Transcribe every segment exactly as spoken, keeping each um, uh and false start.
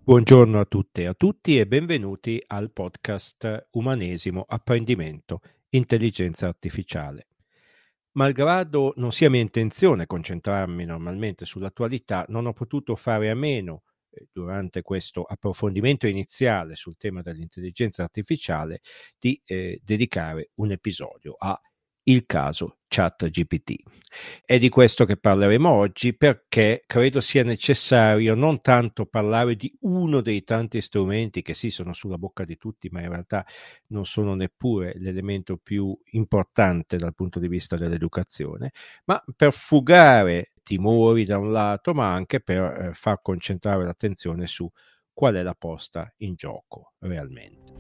Buongiorno a tutte e a tutti e benvenuti al podcast Umanesimo, Apprendimento, Intelligenza Artificiale. Malgrado non sia mia intenzione concentrarmi normalmente sull'attualità, non ho potuto fare a meno, eh, durante questo approfondimento iniziale sul tema dell'intelligenza artificiale, di eh, dedicare un episodio a il caso ChatGPT. È di questo che parleremo oggi perché credo sia necessario non tanto parlare di uno dei tanti strumenti che sì sono sulla bocca di tutti, ma in realtà non sono neppure l'elemento più importante dal punto di vista dell'educazione, ma per fugare timori da un lato, ma anche per eh, far concentrare l'attenzione su qual è la posta in gioco realmente.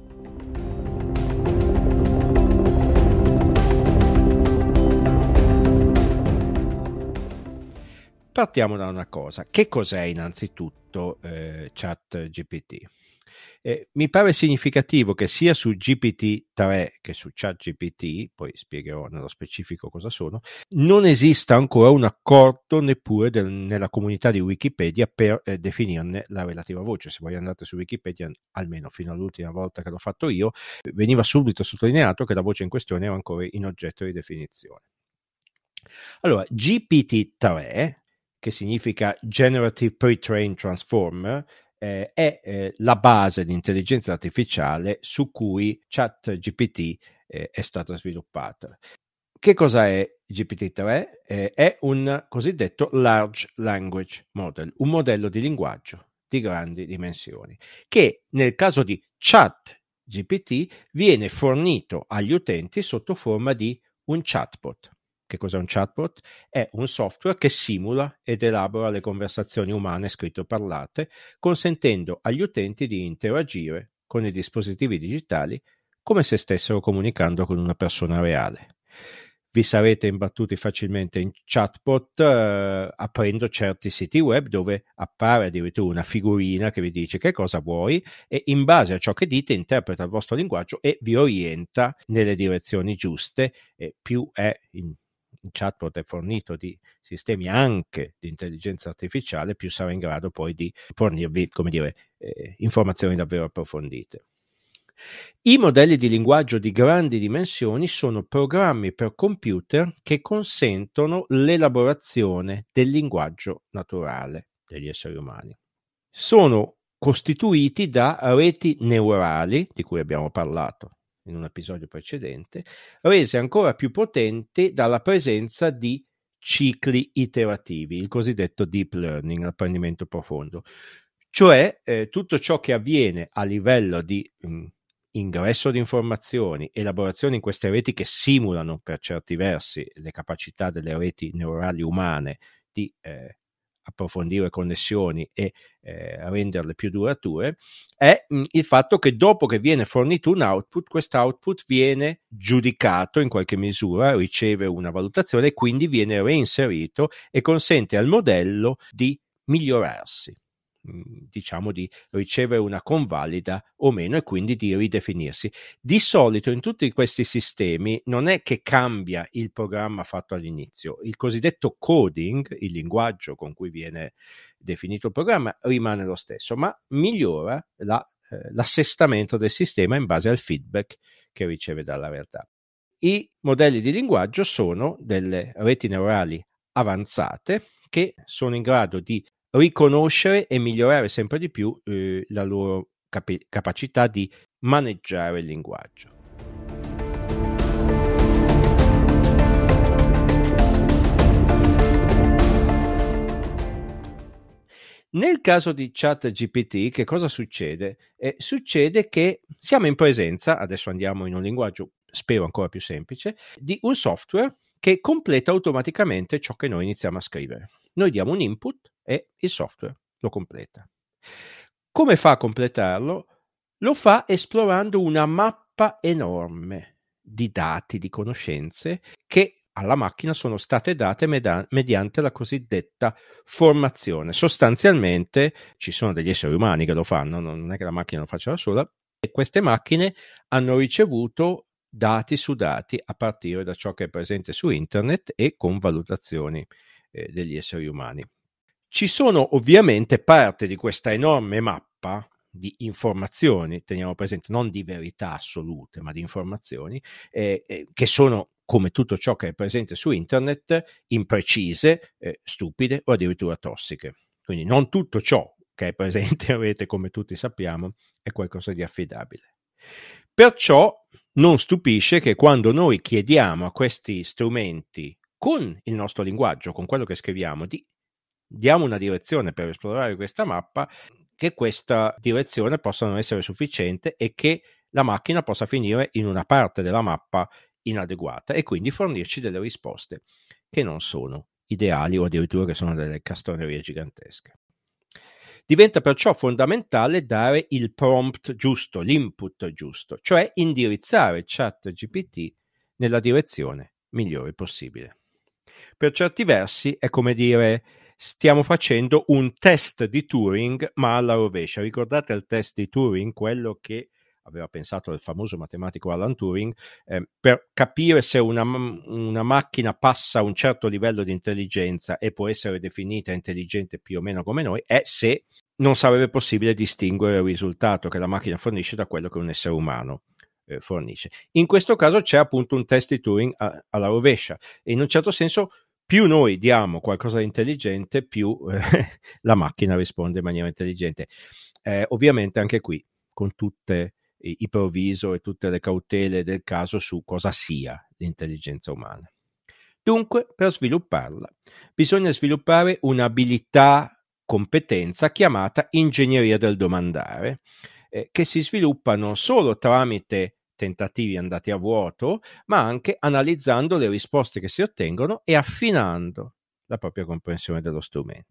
Partiamo da una cosa. Che cos'è innanzitutto eh, ChatGPT? Eh, mi pare significativo che sia su G P T tre che su ChatGPT, poi spiegherò nello specifico cosa sono, non esista ancora un accordo neppure del, nella comunità di Wikipedia per eh, definirne la relativa voce. Se voi andate su Wikipedia, almeno fino all'ultima volta che l'ho fatto io, veniva subito sottolineato che la voce in questione era ancora in oggetto di definizione. Allora, G P T tre, che significa Generative Pre-trained Transformer, eh, è eh, la base di intelligenza artificiale su cui ChatGPT eh, è stata sviluppata. Che cosa è G P T tre? Eh, è un cosiddetto Large Language Model, un modello di linguaggio di grandi dimensioni, che nel caso di ChatGPT viene fornito agli utenti sotto forma di un chatbot. Che cos'è un chatbot? È un software che simula ed elabora le conversazioni umane scritte o parlate, consentendo agli utenti di interagire con i dispositivi digitali come se stessero comunicando con una persona reale. Vi sarete imbattuti facilmente in chatbot eh, aprendo certi siti web dove appare addirittura una figurina che vi dice che cosa vuoi e in base a ciò che dite interpreta il vostro linguaggio e vi orienta nelle direzioni giuste. E più è in il chatbot è fornito di sistemi anche di intelligenza artificiale, più sarà in grado poi di fornirvi, come dire, eh, informazioni davvero approfondite. I modelli di linguaggio di grandi dimensioni sono programmi per computer che consentono l'elaborazione del linguaggio naturale degli esseri umani. Sono costituiti da reti neurali, di cui abbiamo parlato in un episodio precedente, rese ancora più potenti dalla presenza di cicli iterativi, il cosiddetto deep learning, l'apprendimento profondo, cioè eh, tutto ciò che avviene a livello di mh, ingresso di informazioni, elaborazione in queste reti che simulano per certi versi le capacità delle reti neurali umane di eh, approfondire connessioni e eh, renderle più durature, è mh, il fatto che dopo che viene fornito un output, quest'output viene giudicato in qualche misura, riceve una valutazione e quindi viene reinserito e consente al modello di migliorarsi, diciamo di ricevere una convalida o meno e quindi di ridefinirsi. Di solito in tutti questi sistemi non è che cambia il programma fatto all'inizio, il cosiddetto coding, il linguaggio con cui viene definito il programma, rimane lo stesso, ma migliora la, eh, l'assestamento del sistema in base al feedback che riceve dalla realtà. I modelli di linguaggio sono delle reti neurali avanzate che sono in grado di riconoscere e migliorare sempre di più eh, la loro capi- capacità di maneggiare il linguaggio. Nel caso di ChatGPT, che cosa succede? Eh, succede che siamo in presenza, adesso andiamo in un linguaggio spero ancora più semplice, di un software che completa automaticamente ciò che noi iniziamo a scrivere. Noi diamo un input e il software lo completa. Come fa a completarlo? Lo fa esplorando una mappa enorme di dati, di conoscenze che alla macchina sono state date med- mediante la cosiddetta formazione. Sostanzialmente ci sono degli esseri umani che lo fanno, non è che la macchina lo faccia da sola, e queste macchine hanno ricevuto dati su dati a partire da ciò che è presente su internet e con valutazioni eh, degli esseri umani. Ci sono ovviamente parte di questa enorme mappa mappa di informazioni, teniamo presente, non di verità assolute, ma di informazioni, eh, eh, che sono, come tutto ciò che è presente su internet, imprecise, eh, stupide o addirittura tossiche. Quindi non tutto ciò che è presente in rete, come tutti sappiamo, è qualcosa di affidabile. Perciò non stupisce che quando noi chiediamo a questi strumenti, con il nostro linguaggio, con quello che scriviamo, di diamo una direzione per esplorare questa mappa, che questa direzione possa non essere sufficiente e che la macchina possa finire in una parte della mappa inadeguata e quindi fornirci delle risposte che non sono ideali o addirittura che sono delle castronerie gigantesche. Diventa perciò fondamentale dare il prompt giusto, l'input giusto, cioè indirizzare ChatGPT nella direzione migliore possibile. Per certi versi è come dire: stiamo facendo un test di Turing ma alla rovescia. Ricordate il test di Turing, quello che aveva pensato il famoso matematico Alan Turing, eh, per capire se una, una macchina passa un certo livello di intelligenza e può essere definita intelligente più o meno come noi, è se non sarebbe possibile distinguere il risultato che la macchina fornisce da quello che un essere umano eh, fornisce. In questo caso c'è appunto un test di Turing a, alla rovescia e in un certo senso più noi diamo qualcosa di intelligente, più eh, la macchina risponde in maniera intelligente. Eh, ovviamente anche qui, con tutte i, i provviso e tutte le cautele del caso su cosa sia l'intelligenza umana. Dunque, per svilupparla, bisogna sviluppare un'abilità, competenza chiamata ingegneria del domandare, eh, che si sviluppa non solo tramite tentativi andati a vuoto, ma anche analizzando le risposte che si ottengono e affinando la propria comprensione dello strumento.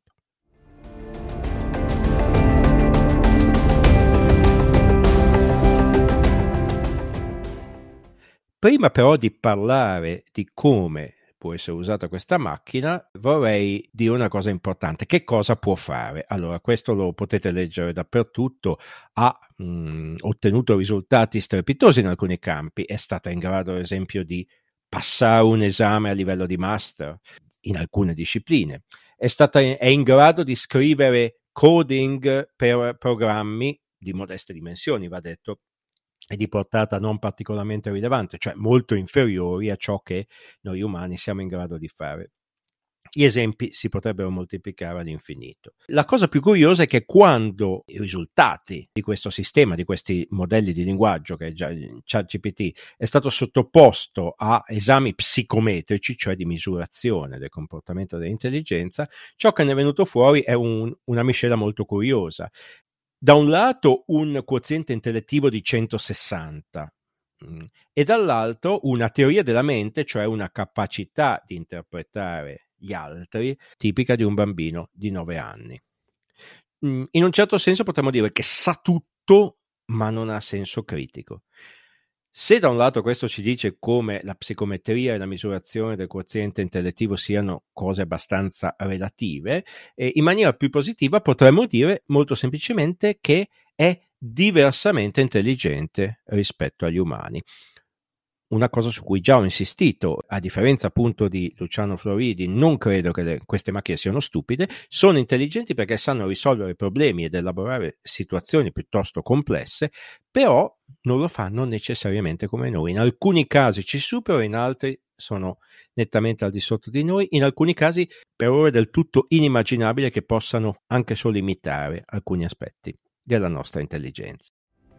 Prima però di parlare di come può essere usata questa macchina, vorrei dire una cosa importante. Che cosa può fare? Allora, questo lo potete leggere dappertutto. Ha mh, ottenuto risultati strepitosi in alcuni campi. È stata in grado, ad esempio, di passare un esame a livello di master in alcune discipline. È, stata in, è in grado di scrivere coding per programmi di modeste dimensioni, va detto, e di portata non particolarmente rilevante, cioè molto inferiori a ciò che noi umani siamo in grado di fare. Gli esempi si potrebbero moltiplicare all'infinito. La cosa più curiosa è che quando i risultati di questo sistema, di questi modelli di linguaggio che è già ChatGPT, è stato sottoposto a esami psicometrici, cioè di misurazione del comportamento dell'intelligenza, ciò che ne è venuto fuori è un, una miscela molto curiosa. Da un lato un quoziente intellettivo di centosessanta mh, e dall'altro una teoria della mente, cioè una capacità di interpretare gli altri tipica di un bambino di nove anni. Mh, in un certo senso potremmo dire che sa tutto ma non ha senso critico. Se da un lato questo ci dice come la psicometria e la misurazione del quoziente intellettivo siano cose abbastanza relative, eh, in maniera più positiva potremmo dire molto semplicemente che è diversamente intelligente rispetto agli umani. Una cosa su cui già ho insistito, a differenza appunto di Luciano Floridi, non credo che le, queste macchine siano stupide, sono intelligenti perché sanno risolvere problemi ed elaborare situazioni piuttosto complesse, però non lo fanno necessariamente come noi. In alcuni casi ci superano, in altri sono nettamente al di sotto di noi, in alcuni casi per ora è del tutto inimmaginabile che possano anche solo imitare alcuni aspetti della nostra intelligenza.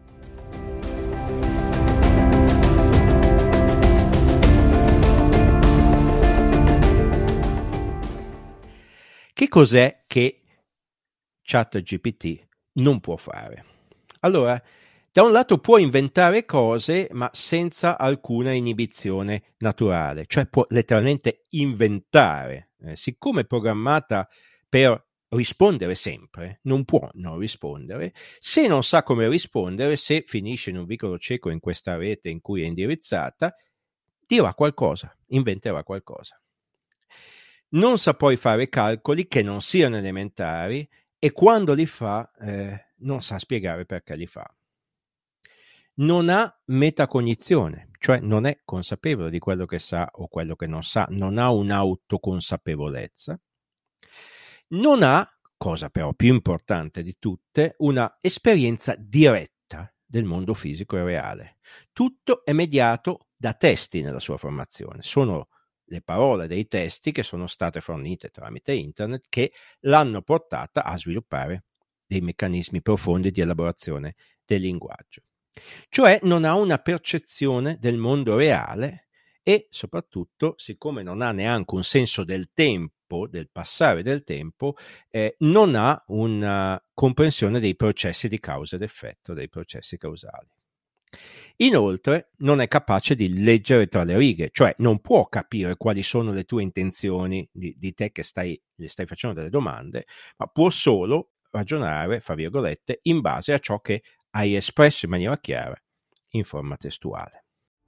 Che cos'è che ChatGPT non può fare? Allora, da un lato può inventare cose, ma senza alcuna inibizione naturale, cioè può letteralmente inventare. Eh, siccome è programmata per rispondere sempre, non può non rispondere. Se non sa come rispondere, se finisce in un vicolo cieco in questa rete in cui è indirizzata, dirà qualcosa, inventerà qualcosa. Non sa poi fare calcoli che non siano elementari e quando li fa eh, non sa spiegare perché li fa. Non ha metacognizione, cioè non è consapevole di quello che sa o quello che non sa, non ha un'autoconsapevolezza. Non ha cosa però più importante di tutte, una esperienza diretta del mondo fisico e reale. Tutto è mediato da testi nella sua formazione. Sono le parole dei testi che sono state fornite tramite internet che l'hanno portata a sviluppare dei meccanismi profondi di elaborazione del linguaggio. Cioè non ha una percezione del mondo reale e soprattutto, siccome non ha neanche un senso del tempo, del passare del tempo, eh, non ha una comprensione dei processi di causa ed effetto, dei processi causali. Inoltre non è capace di leggere tra le righe, cioè non può capire quali sono le tue intenzioni di, di te che stai, gli stai facendo delle domande, ma può solo ragionare, fra virgolette, in base a ciò che hai espresso in maniera chiara in forma testuale.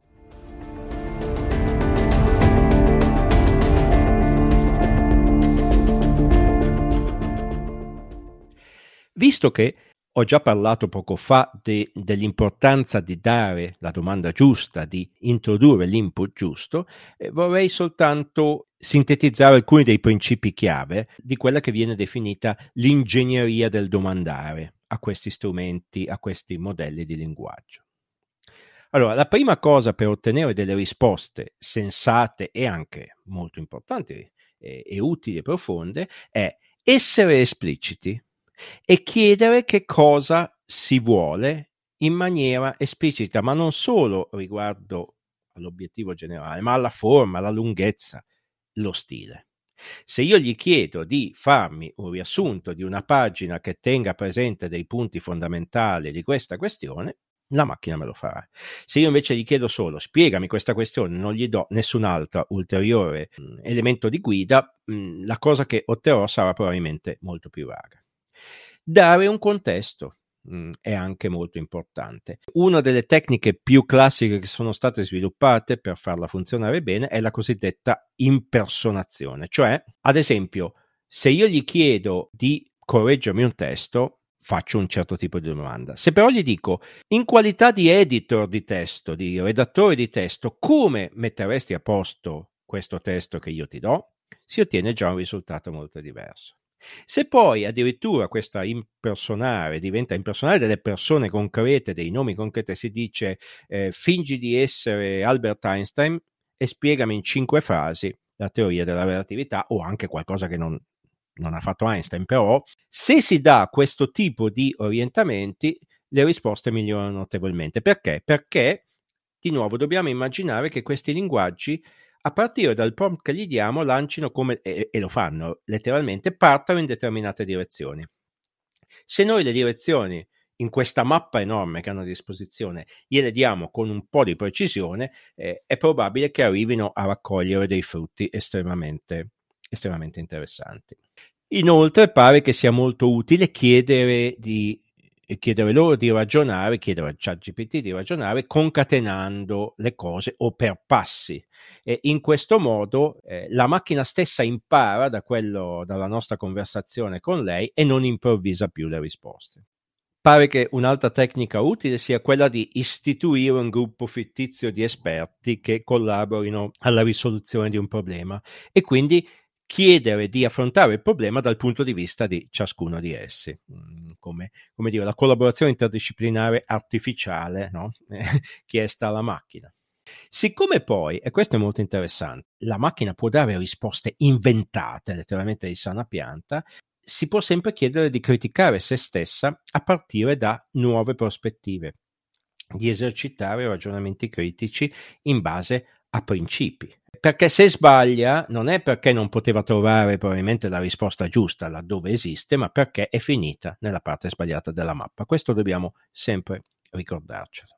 Visto che ho già parlato poco fa de, dell'importanza di dare la domanda giusta, di introdurre l'input giusto, eh, vorrei soltanto sintetizzare alcuni dei principi chiave di quella che viene definita l'ingegneria del domandare a questi strumenti, a questi modelli di linguaggio. Allora, la prima cosa per ottenere delle risposte sensate e anche molto importanti e, e utili e profonde è essere espliciti e chiedere che cosa si vuole in maniera esplicita, ma non solo riguardo all'obiettivo generale, ma alla forma, alla lunghezza, lo stile. Se io gli chiedo di farmi un riassunto di una pagina che tenga presente dei punti fondamentali di questa questione, la macchina me lo farà. Se io invece gli chiedo solo spiegami questa questione, non gli do nessun altro ulteriore mh, elemento di guida, mh, la cosa che otterrò sarà probabilmente molto più vaga. Dare un contesto mh, è anche molto importante. Una delle tecniche più classiche che sono state sviluppate per farla funzionare bene è la cosiddetta impersonazione, cioè, ad esempio, se io gli chiedo di correggermi un testo, faccio un certo tipo di domanda. Se però gli dico, in qualità di editor di testo, di redattore di testo, come metteresti a posto questo testo che io ti do? Si ottiene già un risultato molto diverso. Se poi addirittura questa impersonare diventa impersonare delle persone concrete, dei nomi concreti, si dice eh, fingi di essere Albert Einstein e spiegami in cinque frasi la teoria della relatività o anche qualcosa che non, non ha fatto Einstein, però se si dà questo tipo di orientamenti le risposte migliorano notevolmente. Perché? Perché di nuovo dobbiamo immaginare che questi linguaggi a partire dal prompt che gli diamo lancino come, e, e lo fanno letteralmente, partano in determinate direzioni. Se noi le direzioni in questa mappa enorme che hanno a disposizione gliele diamo con un po' di precisione, eh, è probabile che arrivino a raccogliere dei frutti estremamente, estremamente interessanti. Inoltre pare che sia molto utile chiedere di chiedere loro di ragionare, chiedere a ChatGPT di ragionare concatenando le cose o per passi. E in questo modo eh, la macchina stessa impara da quello, dalla nostra conversazione con lei e non improvvisa più le risposte. Pare che un'altra tecnica utile sia quella di istituire un gruppo fittizio di esperti che collaborino alla risoluzione di un problema e quindi chiedere di affrontare il problema dal punto di vista di ciascuno di essi, come, come dire, la collaborazione interdisciplinare artificiale, no? chiesta alla macchina. Siccome poi, e questo è molto interessante, la macchina può dare risposte inventate, letteralmente di sana pianta, si può sempre chiedere di criticare se stessa a partire da nuove prospettive, di esercitare ragionamenti critici in base a principi. Perché se sbaglia non è perché non poteva trovare probabilmente la risposta giusta laddove esiste, ma perché è finita nella parte sbagliata della mappa. Questo dobbiamo sempre ricordarcelo.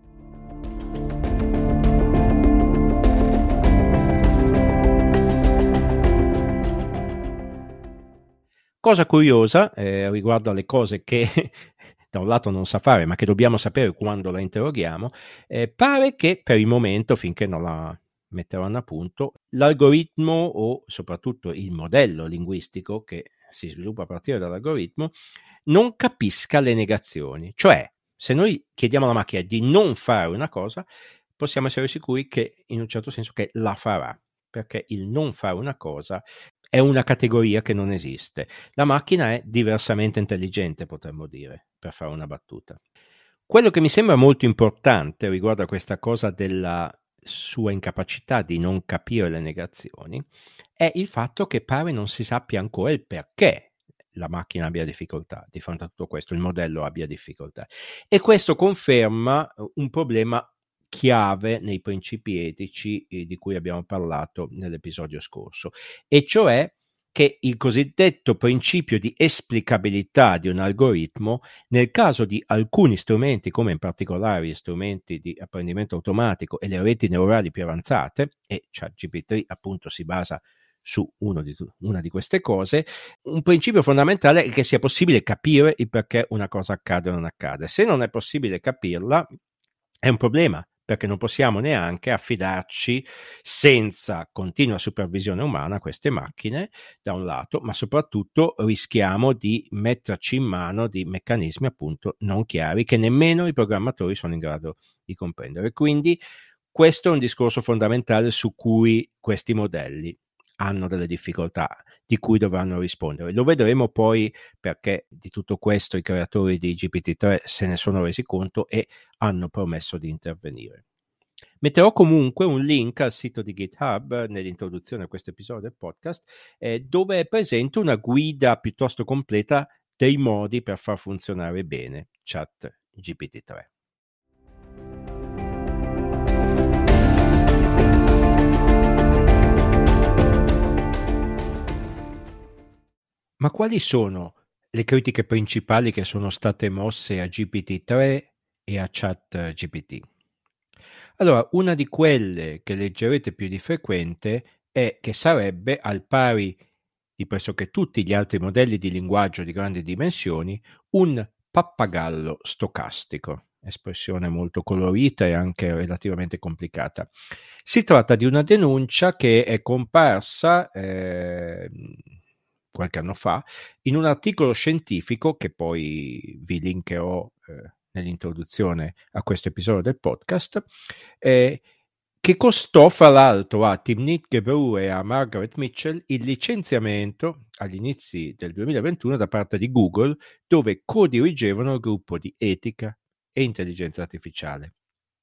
Cosa curiosa eh, riguardo alle cose che da un lato non sa fare, ma che dobbiamo sapere quando la interroghiamo, eh, pare che per il momento, finché non la metteranno a punto, l'algoritmo o soprattutto il modello linguistico che si sviluppa a partire dall'algoritmo non capisca le negazioni. Cioè, se noi chiediamo alla macchina di non fare una cosa, possiamo essere sicuri che in un certo senso che la farà, perché il non fare una cosa è una categoria che non esiste. La macchina è diversamente intelligente, potremmo dire, per fare una battuta. Quello che mi sembra molto importante riguardo a questa cosa della sua incapacità di non capire le negazioni è il fatto che pare non si sappia ancora il perché la macchina abbia difficoltà di fronte a tutto questo, il modello abbia difficoltà. E questo conferma un problema chiave nei principi etici eh, di cui abbiamo parlato nell'episodio scorso, e cioè che il cosiddetto principio di esplicabilità di un algoritmo, nel caso di alcuni strumenti, come in particolare gli strumenti di apprendimento automatico e le reti neurali più avanzate, e ChatGPT appunto si basa su uno di, una di queste cose, un principio fondamentale è che sia possibile capire il perché una cosa accade o non accade. Se non è possibile capirla, è un problema, perché non possiamo neanche affidarci senza continua supervisione umana a queste macchine, da un lato, ma soprattutto rischiamo di metterci in mano di meccanismi appunto non chiari che nemmeno i programmatori sono in grado di comprendere. Quindi questo è un discorso fondamentale su cui questi modelli hanno delle difficoltà di cui dovranno rispondere. Lo vedremo poi, perché di tutto questo i creatori di G P T tre se ne sono resi conto e hanno promesso di intervenire. Metterò comunque un link al sito di GitHub nell'introduzione a questo episodio del podcast, eh, dove è presente una guida piuttosto completa dei modi per far funzionare bene ChatGPT tre. Ma quali sono le critiche principali che sono state mosse a G P T tre e a ChatGPT? Allora, una di quelle che leggerete più di frequente è che sarebbe, al pari di pressoché tutti gli altri modelli di linguaggio di grandi dimensioni, un pappagallo stocastico, espressione molto colorita e anche relativamente complicata. Si tratta di una denuncia che è comparsa eh, qualche anno fa in un articolo scientifico che poi vi linkerò eh, nell'introduzione a questo episodio del podcast, eh, che costò fra l'altro a Timnit Gebru e a Margaret Mitchell il licenziamento agli inizi del duemilaventuno da parte di Google, dove co-dirigevano il gruppo di etica e intelligenza artificiale.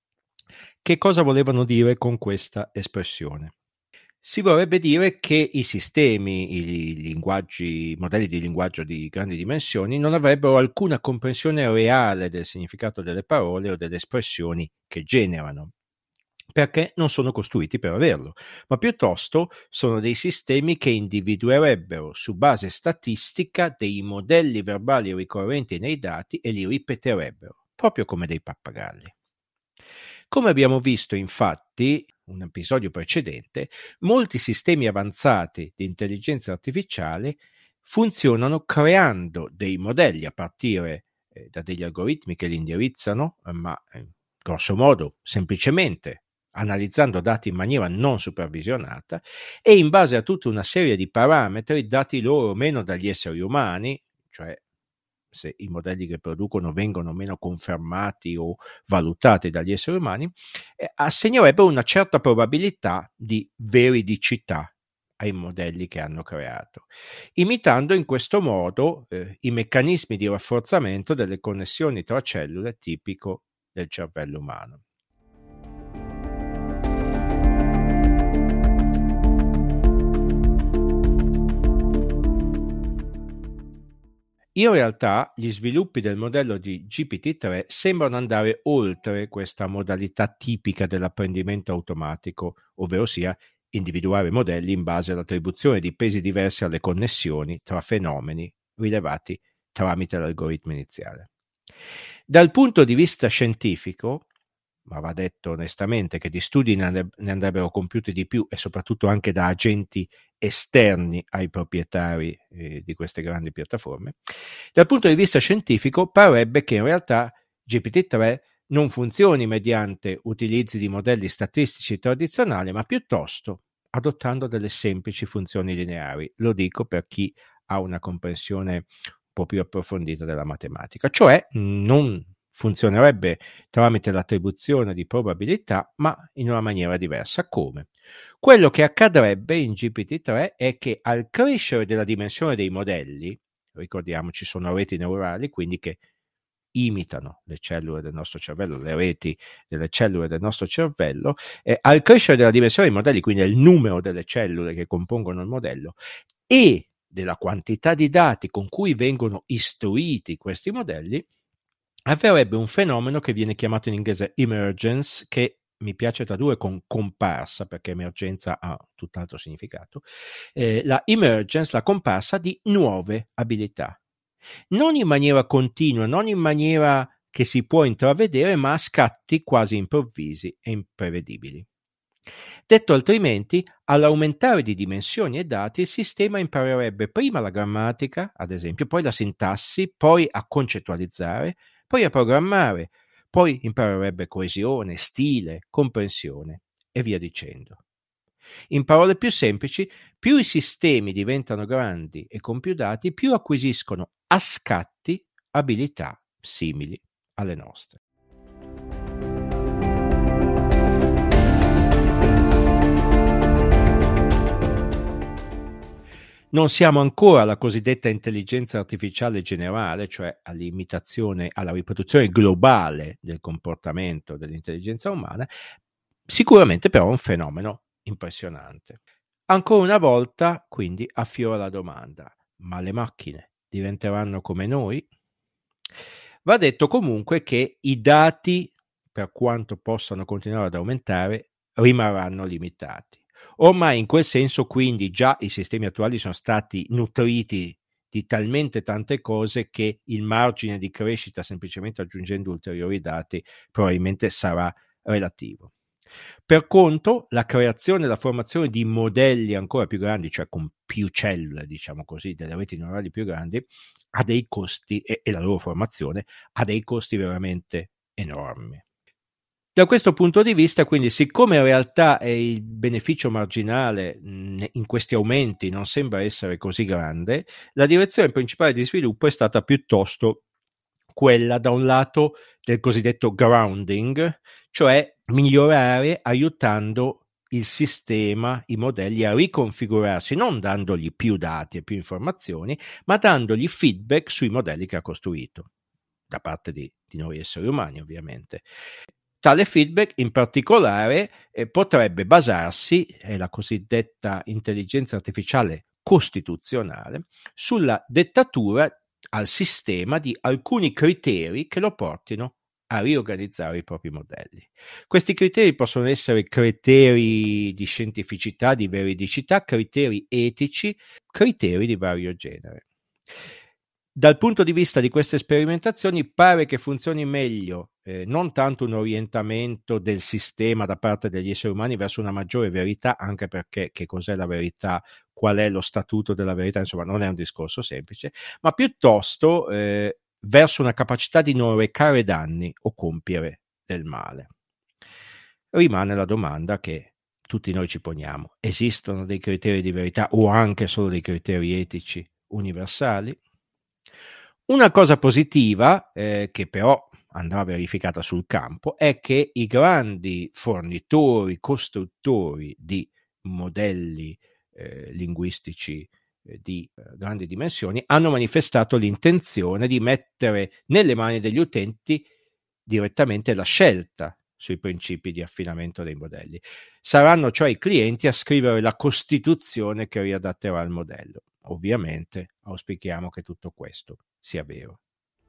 Che cosa volevano dire con questa espressione? Si vorrebbe dire che i sistemi, i linguaggi, i modelli di linguaggio di grandi dimensioni non avrebbero alcuna comprensione reale del significato delle parole o delle espressioni che generano, perché non sono costruiti per averlo, ma piuttosto sono dei sistemi che individuerebbero su base statistica dei modelli verbali ricorrenti nei dati e li ripeterebbero, proprio come dei pappagalli. Come abbiamo visto infatti in un episodio precedente, molti sistemi avanzati di intelligenza artificiale funzionano creando dei modelli a partire eh, da degli algoritmi che li indirizzano, ma eh, grosso modo semplicemente analizzando dati in maniera non supervisionata e in base a tutta una serie di parametri dati loro meno dagli esseri umani, cioè se i modelli che producono vengono meno confermati o valutati dagli esseri umani, eh, assegnerebbero una certa probabilità di veridicità ai modelli che hanno creato, imitando in questo modo eh, i meccanismi di rafforzamento delle connessioni tra cellule tipico del cervello umano. In realtà gli sviluppi del modello di G P T tre sembrano andare oltre questa modalità tipica dell'apprendimento automatico, ovvero sia individuare modelli in base all'attribuzione di pesi diversi alle connessioni tra fenomeni rilevati tramite l'algoritmo iniziale. Dal punto di vista scientifico, ma va detto onestamente che di studi ne andrebbero compiuti di più e soprattutto anche da agenti esterni ai proprietari eh, di queste grandi piattaforme, dal punto di vista scientifico parebbe che in realtà G P T tre non funzioni mediante utilizzi di modelli statistici tradizionali, ma piuttosto adottando delle semplici funzioni lineari. Lo dico per chi ha una comprensione un po' più approfondita della matematica, cioè non funzionerebbe tramite l'attribuzione di probabilità, ma in una maniera diversa. Come? Quello che accadrebbe in G P T tre è che al crescere della dimensione dei modelli, ricordiamoci sono reti neurali, quindi che imitano le cellule del nostro cervello, le reti delle cellule del nostro cervello, eh, al crescere della dimensione dei modelli, quindi il numero delle cellule che compongono il modello e della quantità di dati con cui vengono istruiti questi modelli, avverrebbe un fenomeno che viene chiamato in inglese emergence, che mi piace tradurre con comparsa, perché emergenza ha tutt'altro significato, eh, la emergence, la comparsa di nuove abilità. Non in maniera continua, non in maniera che si può intravedere, ma a scatti quasi improvvisi e imprevedibili. Detto altrimenti, all'aumentare di dimensioni e dati, il sistema imparerebbe prima la grammatica, ad esempio, poi la sintassi, poi a concettualizzare, poi a programmare, poi imparerebbe coesione, stile, comprensione e via dicendo. In parole più semplici, più i sistemi diventano grandi e con più dati, più acquisiscono a scatti abilità simili alle nostre. Non siamo ancora alla cosiddetta intelligenza artificiale generale, cioè all'imitazione, alla riproduzione globale del comportamento dell'intelligenza umana, sicuramente però è un fenomeno impressionante. Ancora una volta, quindi, affiora la domanda: ma le macchine diventeranno come noi? Va detto comunque che i dati, per quanto possano continuare ad aumentare, rimarranno limitati. Ormai in quel senso, quindi, già i sistemi attuali sono stati nutriti di talmente tante cose che il margine di crescita, semplicemente aggiungendo ulteriori dati, probabilmente sarà relativo. Per contro, la creazione e la formazione di modelli ancora più grandi, cioè con più cellule, diciamo così, delle reti neurali più grandi, ha dei costi, e, e la loro formazione ha dei costi veramente enormi. Da questo punto di vista, quindi, siccome in realtà il beneficio marginale in questi aumenti non sembra essere così grande, la direzione principale di sviluppo è stata piuttosto quella, da un lato, del cosiddetto grounding, cioè migliorare aiutando il sistema, i modelli a riconfigurarsi, non dandogli più dati e più informazioni, ma dandogli feedback sui modelli che ha costruito, da parte di, di noi esseri umani, ovviamente. Tale feedback in particolare eh, potrebbe basarsi, è la cosiddetta intelligenza artificiale costituzionale, sulla dettatura al sistema di alcuni criteri che lo portino a riorganizzare i propri modelli. Questi criteri possono essere criteri di scientificità, di veridicità, criteri etici, criteri di vario genere. Dal punto di vista di queste sperimentazioni pare che funzioni meglio eh, non tanto un orientamento del sistema da parte degli esseri umani verso una maggiore verità, anche perché che cos'è la verità, qual è lo statuto della verità, insomma non è un discorso semplice, ma piuttosto eh, verso una capacità di non recare danni o compiere del male. Rimane la domanda che tutti noi ci poniamo: esistono dei criteri di verità o anche solo dei criteri etici universali? Una cosa positiva, eh, che però andrà verificata sul campo, è che i grandi fornitori, costruttori di modelli eh, linguistici eh, di eh, grandi dimensioni hanno manifestato l'intenzione di mettere nelle mani degli utenti direttamente la scelta sui principi di affinamento dei modelli. Saranno cioè i clienti a scrivere la costituzione che riadatterà il modello. Ovviamente auspichiamo che tutto questo sia vero.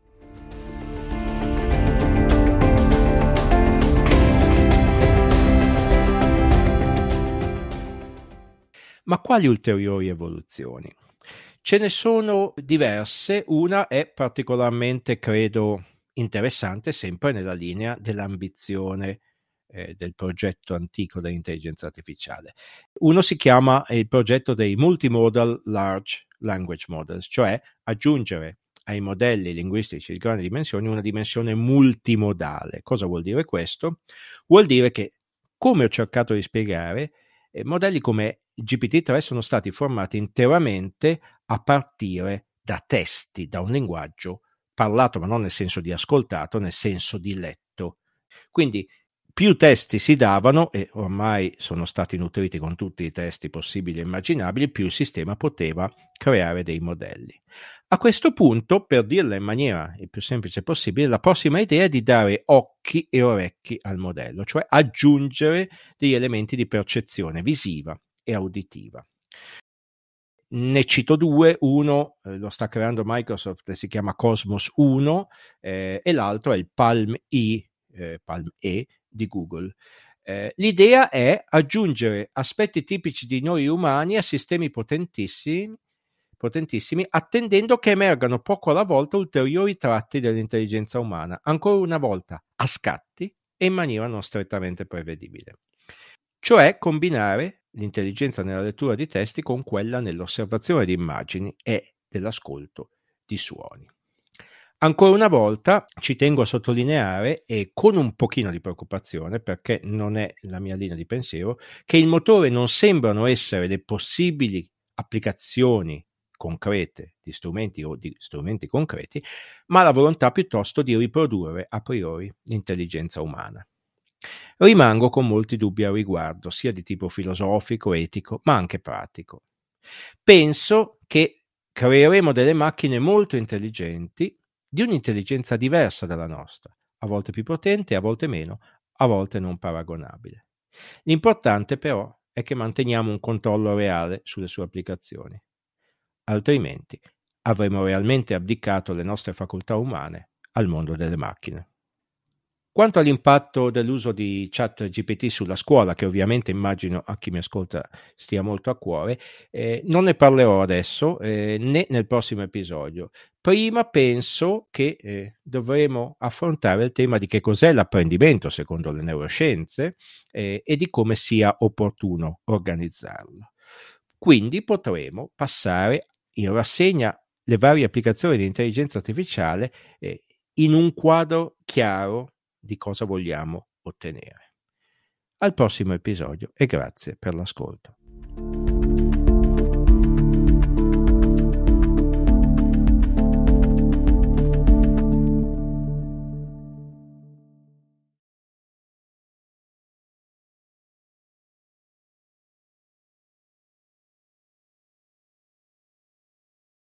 Ma quali ulteriori evoluzioni? Ce ne sono diverse. Una è particolarmente, credo, interessante, sempre nella linea dell'ambizione eh, del progetto antico dell'intelligenza artificiale. Uno si chiama il progetto dei Multimodal Large Language Models, cioè aggiungere ai modelli linguistici di grandi dimensioni una dimensione multimodale. Cosa vuol dire questo? Vuol dire che, come ho cercato di spiegare, eh, modelli come G P T tre sono stati formati interamente a partire da testi, da un linguaggio parlato, ma non nel senso di ascoltato, nel senso di letto. Quindi più testi si davano, e ormai sono stati nutriti con tutti i testi possibili e immaginabili, più il sistema poteva creare dei modelli. A questo punto, per dirla in maniera il più semplice possibile, la prossima idea è di dare occhi e orecchi al modello, cioè aggiungere degli elementi di percezione visiva e uditiva. Ne cito due, uno eh, lo sta creando Microsoft e si chiama Cosmos uno eh, e l'altro è il Palm E, eh, Palm E di Google. Eh, l'idea è aggiungere aspetti tipici di noi umani a sistemi potentissimi, potentissimi, attendendo che emergano poco alla volta ulteriori tratti dell'intelligenza umana, ancora una volta a scatti e in maniera non strettamente prevedibile. Cioè combinare l'intelligenza nella lettura di testi con quella nell'osservazione di immagini e dell'ascolto di suoni. Ancora una volta ci tengo a sottolineare, e con un pochino di preoccupazione perché non è la mia linea di pensiero, che il motore non sembrano essere le possibili applicazioni concrete di strumenti o di strumenti concreti, ma la volontà piuttosto di riprodurre a priori l'intelligenza umana. Rimango con molti dubbi al riguardo, sia di tipo filosofico, etico, ma anche pratico. Penso che creeremo delle macchine molto intelligenti, di un'intelligenza diversa dalla nostra, a volte più potente, a volte meno, a volte non paragonabile. L'importante però è che manteniamo un controllo reale sulle sue applicazioni, altrimenti avremo realmente abdicato le nostre facoltà umane al mondo delle macchine. Quanto all'impatto dell'uso di ChatGPT sulla scuola, che ovviamente immagino a chi mi ascolta stia molto a cuore, eh, non ne parlerò adesso eh, né nel prossimo episodio. Prima penso che eh, dovremo affrontare il tema di che cos'è l'apprendimento secondo le neuroscienze eh, e di come sia opportuno organizzarlo. Quindi potremo passare in rassegna le varie applicazioni di intelligenza artificiale eh, in un quadro chiaro di cosa vogliamo ottenere. Al prossimo episodio e grazie per l'ascolto.